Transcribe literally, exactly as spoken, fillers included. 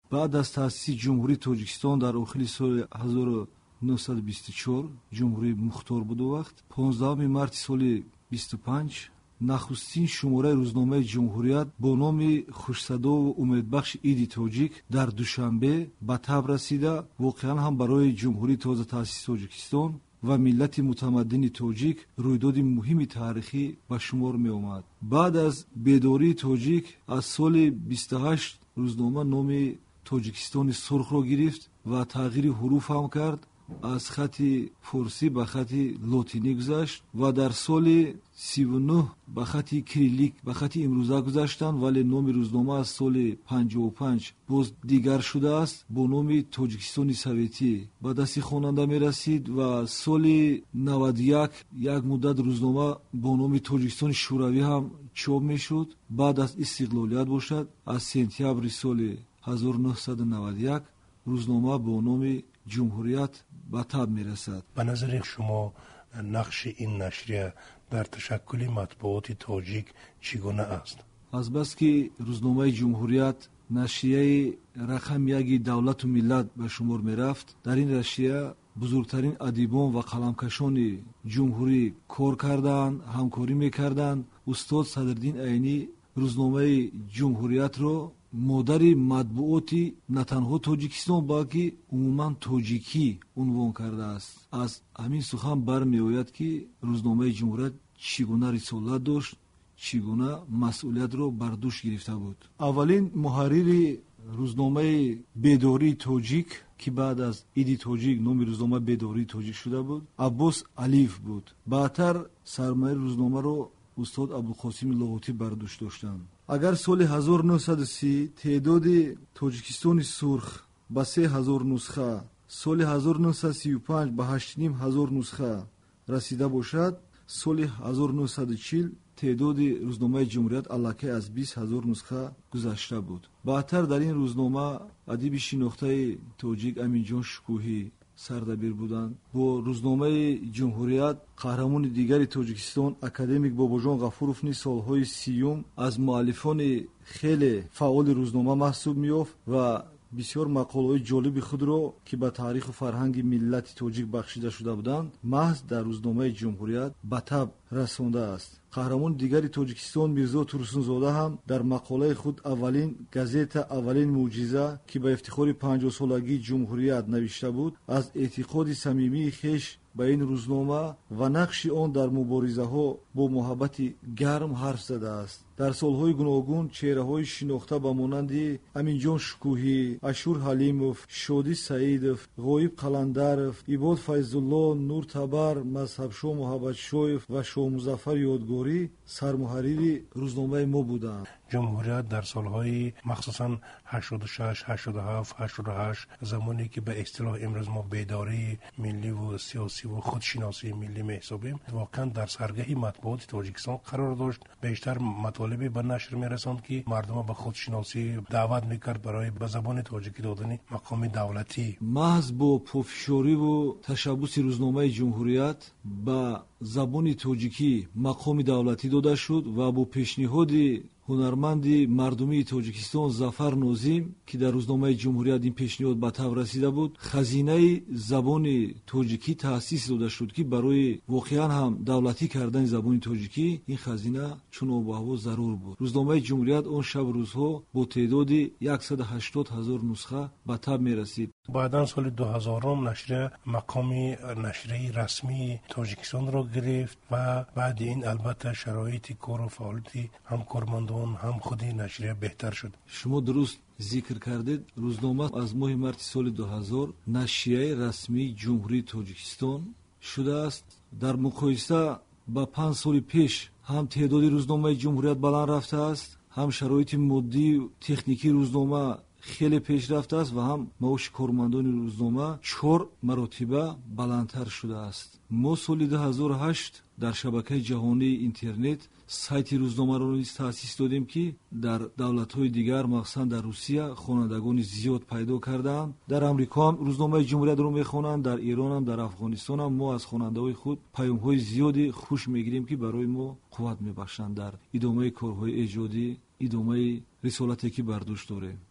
بعد از تأسیس جمهوری تاجیکستان در اواخر سال هزار و نهصد و بیست و چهار جمهوری مختار بود. وقت پانزدهم مارت سال بیست و پنج نخستین شماره روزنامه جمهوریت با نام خوشصدا و امیدبخش ایدی تاجیک در دوشنبه به تب رسیده. واقعا هم برای جمهوری تازه تأسیس تاجیکستان و ملت متمدن تاجیک رویداد مهمی تاریخی به شمار می آمد. بعد از بیداری تاجیک از سال بیست و هشت روزنامه نام تاجیکستان سرخ را گرفت و تغییر حروف هم کرد، از خط فارسی به خط لاتینی گذشت و در سال سی و نه به خط کریلیک به خط امروزه گذاشتند، ولی نام روزنامه از سال پنجاه و پنج باز دیگر شده است با نام تاجیکستان سوویتی به دست خواننده می رسید و سال نود و یک یک مدت روزنامه با نام تاجیکستان شوروی هم چاپ می شد. بعد از استقلالیت باشد از سپتامبر سال هزار و نهصد و نود و یک روزنامه با نام جمهوریت به تب می رسد. به نظر شما نقش این نشریه در تشکل مطبوعات تاجیک چگونه است؟ از بس که روزنامه جمهوریت نشریه رقم یکی دولت و ملت به شمار می رفت، در این نشریه بزرگترین ادیبان و قلمکشان جمهوری کار کردند، همکاری میکردند. استاد صدرالدین عینی روزنامه جمهوریت را مادری مطبوعاتی نه تنها تاجیکستان بلکه عموما تاجیکی عنوان کرده است. از همین سخن برمیآید که روزنامه جمهوریت چگونه رسالت داشت، چگونه مسئولیت را بر دوش گرفته بود. اولین محرر روزنامه بیداری تاجیک که بعد از ایدی تاجیک نام روزنامه بیداری تاجیک شده بود عباس علیف بود. بعدتر سرمایه روزنامه را استاد ابوالقاسم لاهوتی بر دوش داشتند. اگر سال هزار و نهصد و سی تعداد تاجیکستان سرخ به سه هزار نسخه، سال هزار و نهصد و سی و پنج به هشت و نیم هزار نسخه رسیده باشد، سال هزار و نهصد و چهل تعداد روزنامه جمهوریت علاکه از بیست هزار نسخه گذشته بود. بعدتر در این روزنامه ادیب شناخته تاجیک امینجان شکوهی سردبیر بودند. با روزنامه جمهوریت قهرمان دیگری تاجیکستان اکادمیک باباجان غفوروف نیز سالهای سیوم از مؤلفان خیلی فعال روزنامه محسوب می‌یافت و بسیار مقاله‌های جالب خود را که به تاریخ و فرهنگ ملت تاجیک بخشیده شده بودند محض در روزنامه جمهوریت به تب رسانده است. قهرمان دیگری تاجیکستان میرزا تورسونزاده هم در مقاله خود اولین گازیت اولین معجزه که به افتخار پنجاه سالگی جمهوریت نوشته بود از اعتقاد صمیمی خویش به این روزنامه و نقش آن در مبارزه ها با محبت گرم حرف زده است. در سالهای گوناگون چهره‌های شناخته به مانند امینجان شکوهی، اشور حلیموف، شادی سعیدوف، غایب قلندرов، عباد فیض‌الله، نور تبر، مذهبشو محبت شویف و شاه مظفر یادگاری سرمحرری روزنامه ما بودند. جمهوریت در سالهای مخصوصا هشتاد و شش، هشتاد و هفت، هشتاد و هشت زمانی که به اصطلاح امروز ما بیداری ملی و سیاسی و خودشناسی ملی محسوبیم واقعا در سرگه مطبوعات تاجیکستان قرار داشت. بیشتر مطالبی به نشر میرساند که مردم به خودشناسی دعوت میکرد برای به زبان تاجیکی دادن مقام دولتی. محض با پافشاری و تشبث روزنامه جمهوریت به زبان تاجیکی مقام دولتی داده شد و با پیشنهاد هنرمند مردمی تاجیکستان ظفر نازیم که در روزنامه جمهوریت این پیشنهاد به تب رسیده بود، خزینه زبان تاجیکی تأسیس داده شد که برای واقعا هم دولتی کردن زبان تاجیکی این خزینه چون آب و هوا ضرور بود. روزنامه جمهوریت اون شب روزها با تعداد صد و هشتاد هزار نسخه به تب می رسید. بعداً سال دو هزار نشریه مقام نشریه رسمی تاجیکستان را گرفت و بعد این البته شرایط کار و فعالیت هم کارمندان هم خود نشریه بهتر شد. شما درست ذکر کردید. روزنامه از ماه مارت سال دو هزار نشریه رسمی جمهوری تاجیکستان شده است. در مقایسه با پنج سال پیش هم تعداد روزنامه جمهوریت بلند رفته است، هم شرایط مادی و تکنیکی روزنامه خیلی پیش رفته است و هم معاش کارمندان روزنامه چهار مرتبه بلندتر شده است. ما سال دو هزار و هشت در شبکه جهانی اینترنت سایت روزنامه را نیز تأسیس دادیم که در دولت‌های دیگر مخصوصا در روسیه خوانندگان زیاد پیدا کردند. در امریکا هم روزنامه جمهوریت رو میخوانند، در ایران هم در افغانستان هم ما از خواننده‌های خود پیام‌های زیادی خوش میگیریم که برای ما قوت میبخشند در ادامه کارهای ایجادی، ادامه رسالتی که بر دوش داریم.